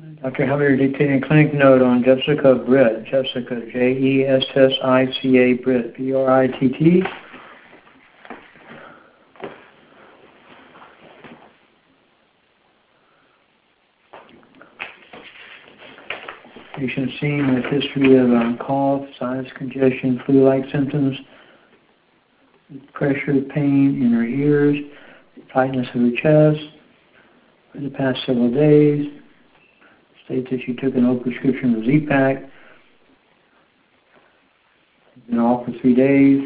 Dr. Javier dictating a clinic note on Jessica Britt. Jessica, Jessica Britt, B-R-I-T-T. Patient seen with history of cough, sinus congestion, flu-like symptoms, pressure, pain in her ears, tightness of her chest for the past several days. States that she took an old prescription of Z-Pak. Been off for 3 days.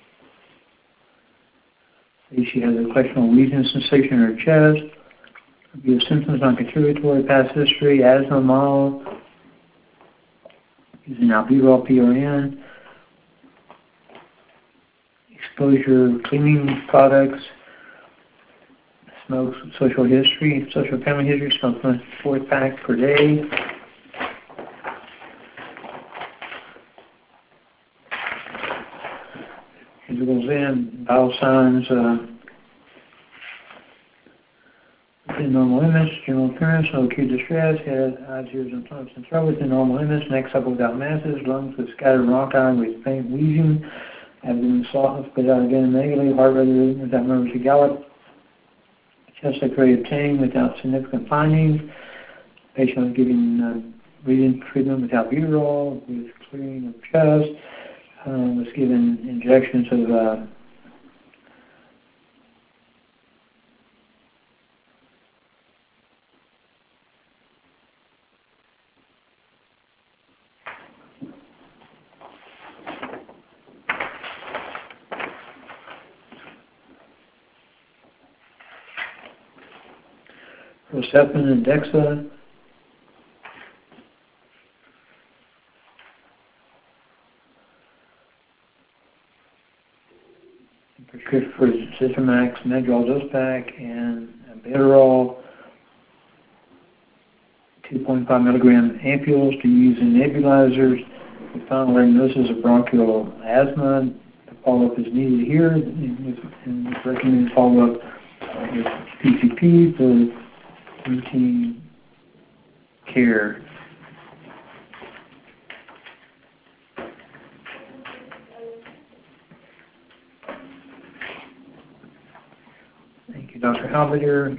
Says she has a questionable wheezing sensation in her chest. Review of symptoms on contributory past history, asthma mild, using albuterol PRN, exposure cleaning products, smokes, social history, social family history, smokes 4-pack per day. Physicals in, vital signs within normal limits, general appearance, no acute distress, head, eyes, ears, and tongue and throat within normal limits, neck supple without masses, lungs with scattered bronchi with faint wheezing, abdomen softness without again negatively, heart rate without nervous gallop, chest X-ray obtained without significant findings. Patient was given breathing treatment with albuterol, with clearing of chest, was given injections of Rocephin and Dexa. Prescription for Zithromax, Medrol Dose-Pak, and Albuterol, 2.5 milligram ampules to use in nebulizers. The final diagnosis of bronchial asthma. The follow-up is needed here, and recommended follow-up with PCP for routine care. Thank you, Dr. Halberdier.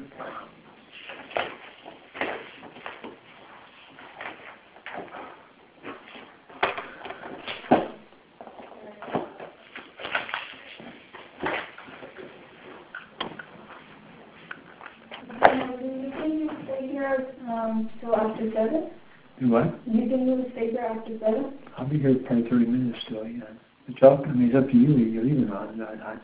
Till after 7? Do what? You can move the speaker after 7? I'll be here probably 30 minutes still, yeah. But y'all, I mean, it's up to you, you're leaving on.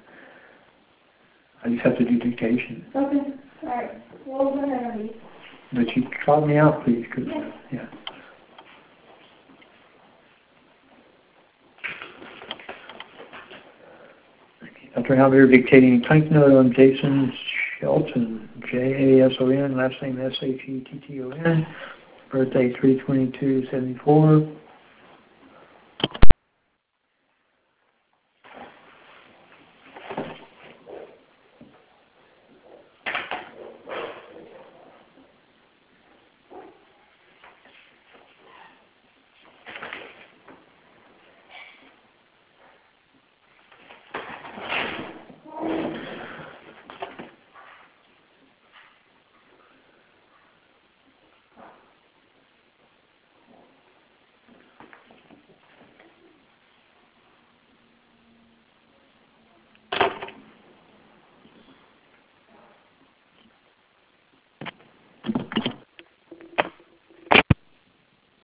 I just have to do dictation. Okay, alright. Well, go ahead and leave. But you call me out, please, cause, yeah. Dr. Halberdier dictating clinic note on Jason Shelton, J-A-S-O-N, last name S-H-E-T-T-O-N, birthday 3/22/74.